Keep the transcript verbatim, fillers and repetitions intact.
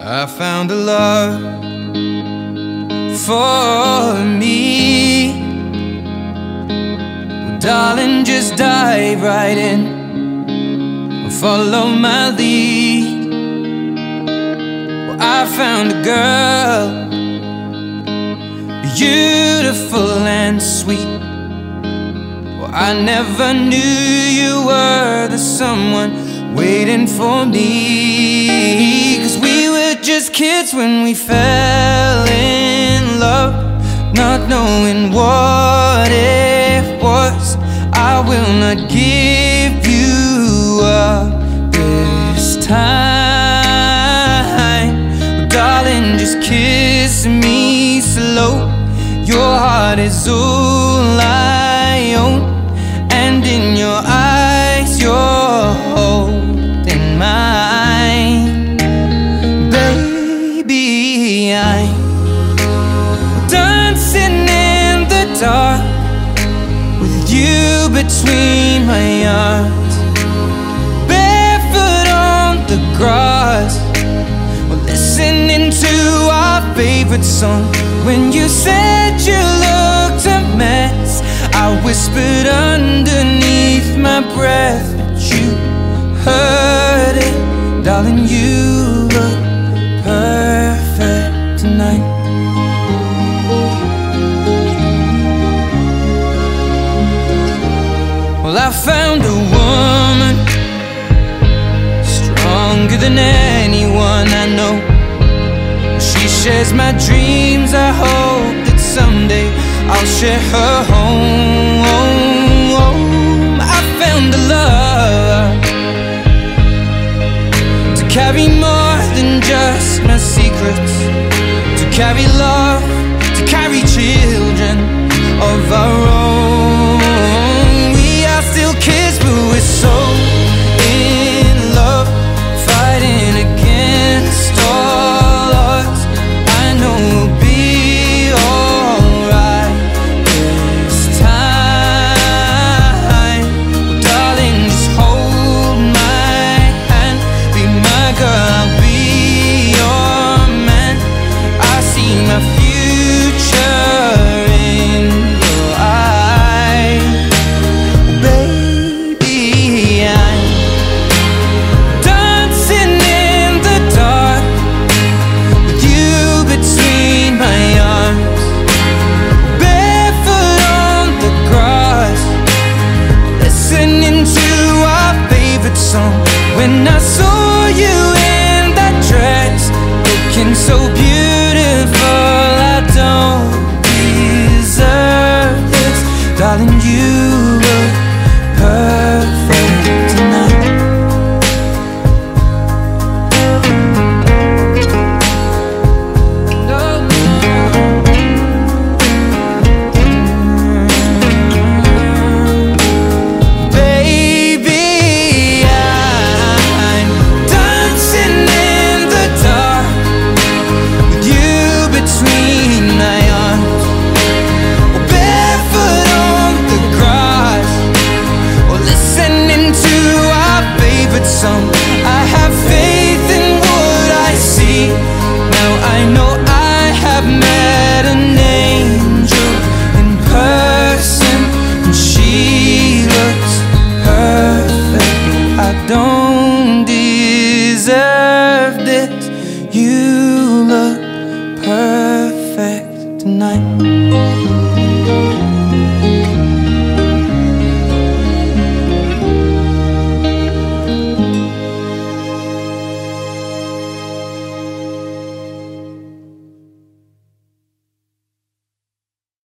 I found a love for me. Well, darling, just dive right in, follow my lead. Well, I found a girl, beautiful and sweet. Well, I never knew you were the someone waiting for me. 'Cause we were just kids when we fell in love, not knowing what it was. I will not give you up this time. But darling, just kiss me slow. Your heart is all I own, and in your eyes you're holding mine. Baby, I'm dancing in the dark with you between my arms, barefoot on the grass. We're listening to our favorite song. When you said you looked a mess, I whispered underneath my breath, but you heard it. Darling, you look perfect tonight. Well, I found a woman stronger than anyone I know. She shares my dreams. I hope that someday I'll share her home. I found a love to carry more than just my secrets, to carry love, to carry children of our own. We are still kids, but we're so in love, fighting against all odds. I know we'll be alright this time. Well, darling, just hold my hand, be my girl, I'll be your man. I see my future in your eyes. Baby, I'm dancing in the dark with you between my arms, barefoot on the grass, listening to our favorite song. When I saw